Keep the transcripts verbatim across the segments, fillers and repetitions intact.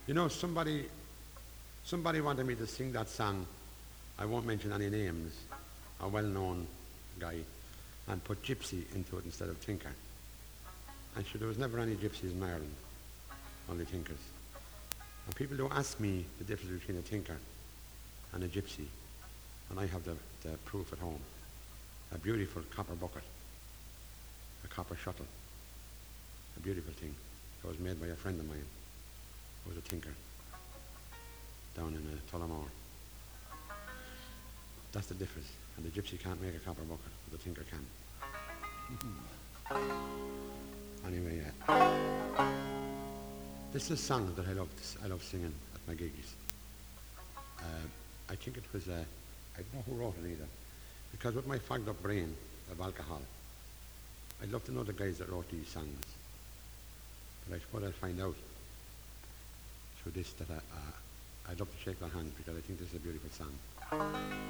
You know, somebody, somebody wanted me to sing that song. I won't mention any names. A well-known guy, and put gypsy into it instead of tinker. And sure, there was never any gypsies in Ireland, only tinkers. And people don't ask me the difference between a tinker and a gypsy, and I have the, the proof at home. A beautiful copper bucket, a copper shuttle, a beautiful thing. It was made by a friend of mine who was a tinker down in uh, Tullamore. That's the difference. And the gypsy can't make a copper bucket, but the tinker can. Anyway, uh, this is a song that I love. I love singing at my gigs. Uh, I think it was. Uh, I don't know who wrote it either, because with my fogged up brain of alcohol, I'd love to know the guys that wrote these songs. But I suppose I'll find out through this that I, uh, I'd love to shake their hands because I think this is a beautiful song.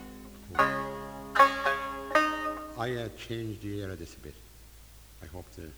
I uh, changed the air of this a bit. I hope to.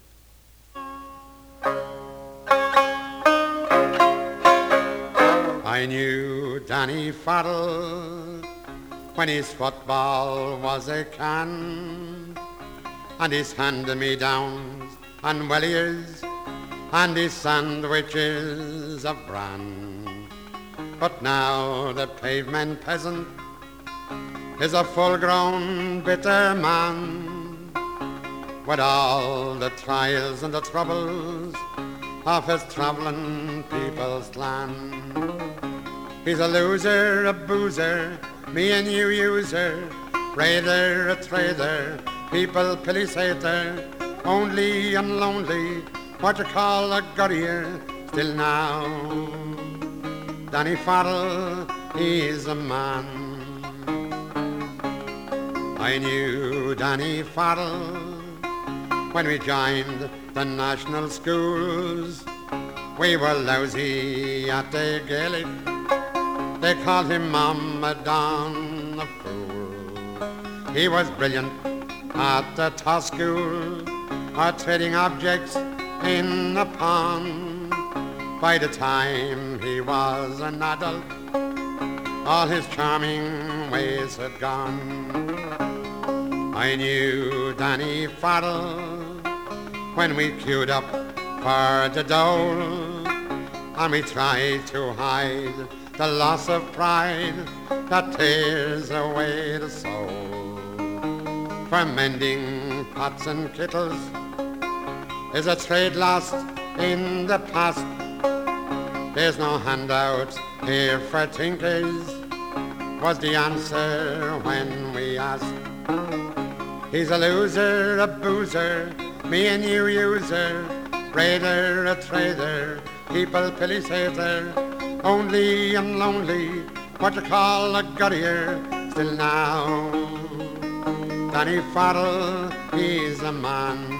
I knew Danny Farrell when his football was a can, and his hand-me-downs and wellies, and his sandwiches of bran. But now the pavement peasant is a full-grown bitter man, with all the trials and the troubles of his travelling people's land. He's a loser, a boozer, me and you user, raider, a trader, people police hater, only and lonely, what you call a gurrier, still now. Danny Farrell, he's a man. I knew Danny Farrell when we joined the national schools. We were lousy at the Gaelic. They called him Mama Don the Fool. He was brilliant at the toss school, or trading objects in the pond. By the time he was an adult, all his charming ways had gone. I knew Danny Farrell when we queued up for the dole, and we tried to hide the loss of pride that tears away the soul. For mending pots and kettles is a trade lost in the past. There's no handout here for tinkers, was the answer when we asked. He's a loser, a boozer, me and you user, raider, a trader, people police hater, only and lonely, what you call a gurrier, still now. Danny Farrell, he's a man.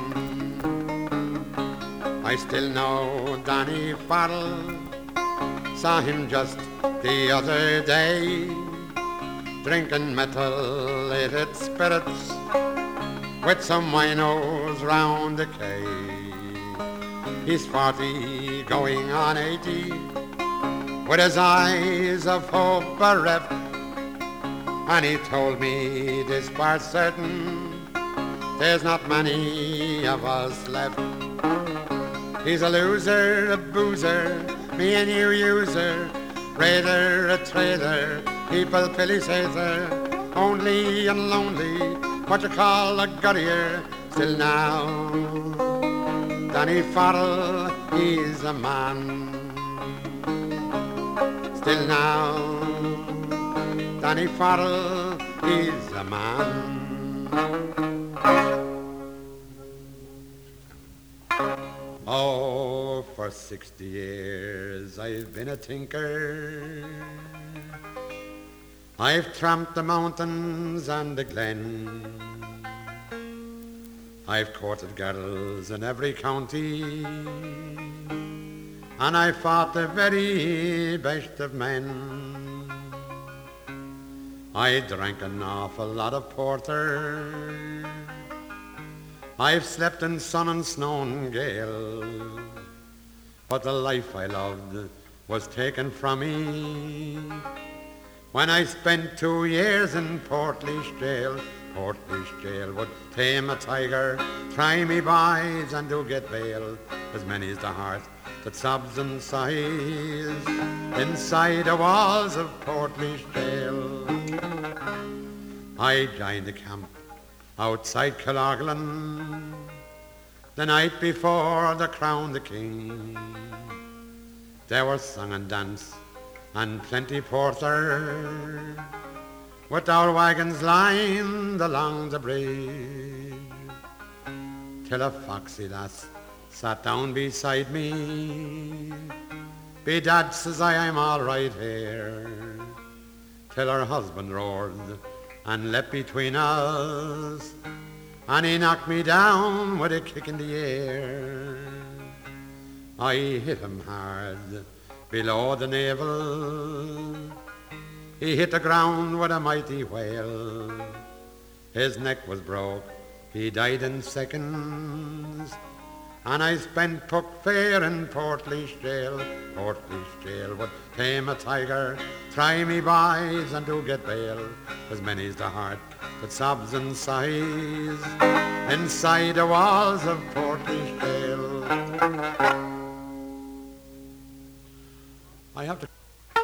I still know Danny Farrell, saw him just the other day, drinking methylated spirits with some winos round the quay. He's forty, going on eighty, with his eyes of hope bereft, and he told me this for certain, there's not many of us left. He's a loser, a boozer, me and you user, raider, a trader, people police hater, only and lonely, what you call a gurrier, still now. Danny Farrell, he's a man. Still now, Danny Farrell, he's a man. Oh, for sixty years I've been a tinker. I've tramped the mountains and the glen. I've courted girls in every county, and I fought the very best of men. I drank an awful lot of porter. I've slept in sun and snow and gale, but the life I loved was taken from me when I spent two years in Portlaoise jail. Portlaoise jail would tame a tiger, try me boys and do get bail. As many's the heart that sobs and sighs inside the walls of Portlaoise jail. I joined the camp outside Killorglin the night before the crown the king. There was song and dance and plenty porter, with our wagons lined along the bridge, till a foxy lass sat down beside me. Bedad, says I, I'm all right here, till her husband roared and leapt between us, and he knocked me down with a kick in the air. I hit him hard below the navel. He hit the ground with a mighty wail. His neck was broke, he died in seconds, and I spent Puck Fair in Portlaoise jail. Portlaoise jail would tame a tiger, try me boys and do get bail. As many's the heart that sobs and sighs inside the walls of Portlaoise jail. I have to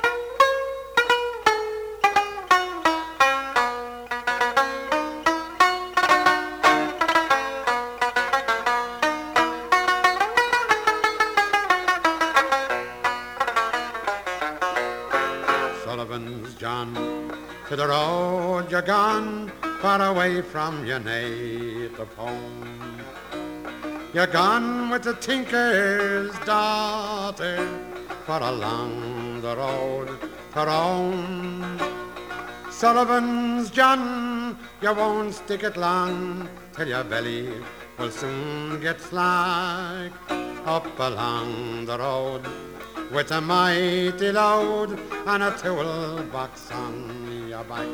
Sullivan's John, to the road you're gone, far away from your native home. You're gone with the tinker's daughter, for along the road to Rome. Sullivan's John, you won't stick it long, till your belly will soon get slack. Up along the road with a mighty load and a toolbox on your back.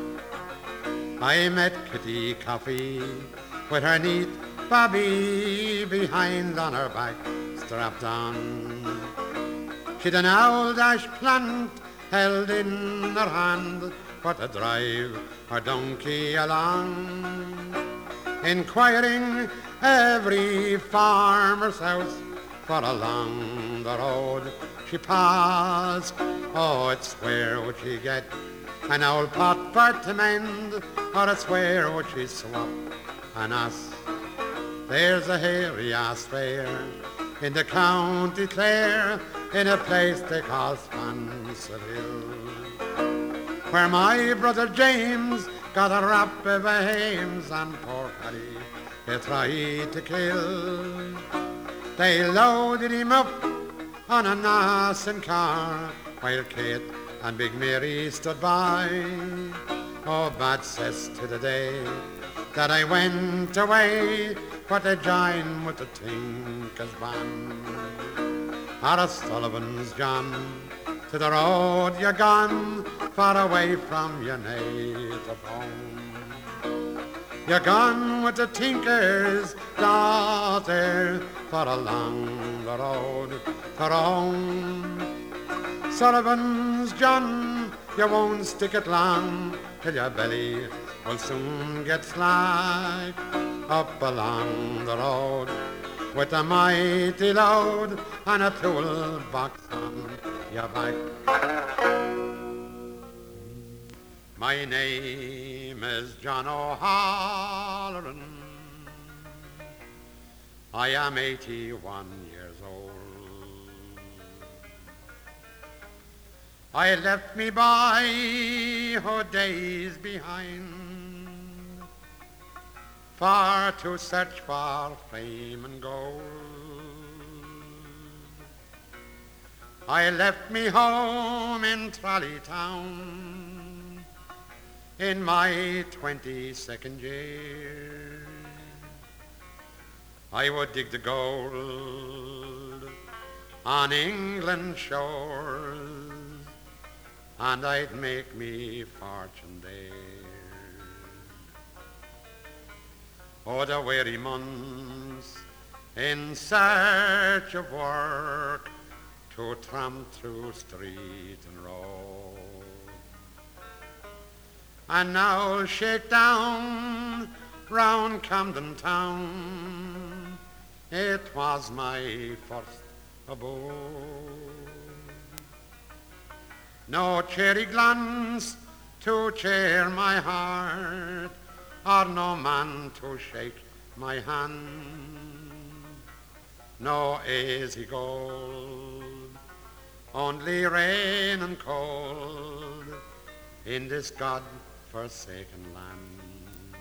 I met Kitty Coffey with her neat bobby behind on her back, strapped on. She'd an old ash plant held in her hand for to drive her donkey along, inquiring every farmer's house, for along the road she paused. Oh, it's where would she get an old pot for to mend, or it's where would she swap an ass? There's a hairy ass fair in the county Clare, in a place they call Spencerville, where my brother James got a rap of a Hames and poor Paddy they tried to kill. They loaded him up on a Nassen car, while Kate and Big Mary stood by. Oh, bad cess to the day that I went away for to join with the Tinkers band. Or a Sullivan's John, to the road you're gone, far away from your native home. You're gone with the Tinker's daughter, for along the road to Rome. Sullivan's John, you won't stick it long, till your belly will soon get slack. Up along the road with a mighty load and a toolbox on your back. My name is John O'Halloran. I am eighty-one years old. I left me boyhood days behind, far to search for fame and gold. I left me home in Trolleytown in my twenty-second year. I would dig the gold on England's shores, and I'd make me fortune there. Oh, the weary months in search of work to tramp through street and road. And now shake down round Camden town, it was my first abode. No cheery glance to cheer my heart, or no man to shake my hand, no easy gold, only rain and cold in this God-forsaken land.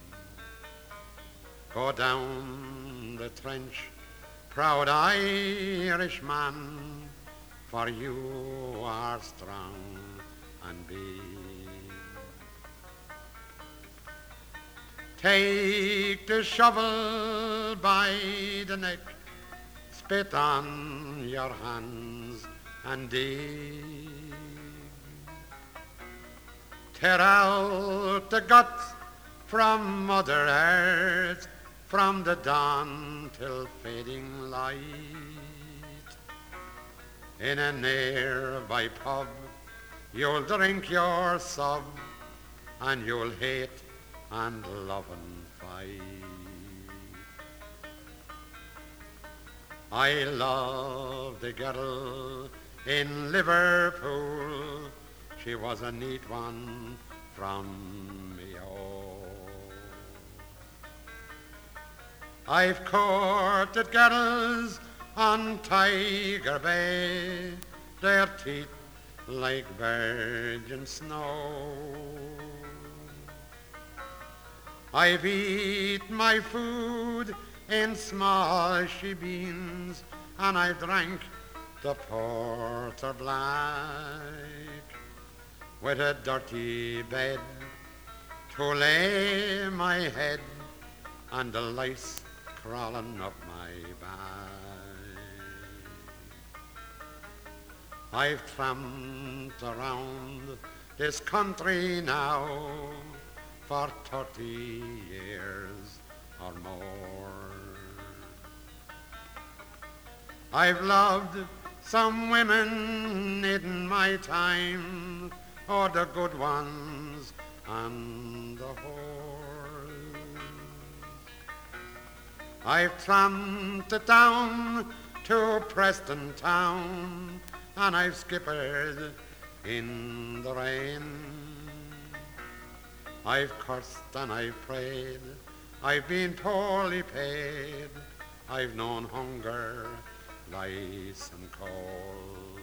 Go down the trench, proud Irishman, for you are strong and big. Take the shovel by the neck, spit on your hands and dig. Tear out the guts from Mother Earth, from the dawn till fading light. In a nearby pub, you'll drink your sub, and you'll hate and love and fight. I love the girl in Liverpool, she was a neat one from Mayo. I've courted girls on Tiger Bay, their teeth like virgin snow. I've eat my food in small shebeens, and I've drank the porter black, with a dirty bed to lay my head, and the lice crawling up my back. I've tramped around this country now for thirty years or more. I've loved some women in my time, oh, the good ones and the whores. I've tramped it down to Preston town, and I've skippered in the rain. I've cursed and I've prayed, I've been poorly paid, I've known hunger, lice and cold.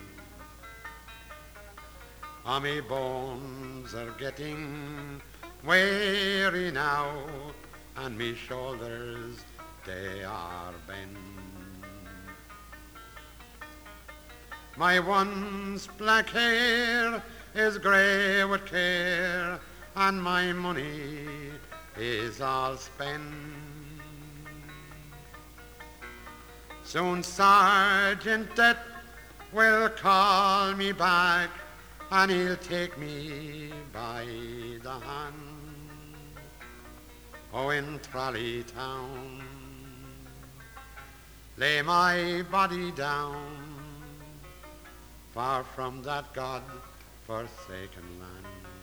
Ah, me bones are getting weary now, and me shoulders, they are bent. My once black hair is grey with care, and my money is all spent. Soon Sergeant Death will call me back, and he'll take me by the hand. Oh, in Tralee town, lay my body down, far from that God-forsaken land.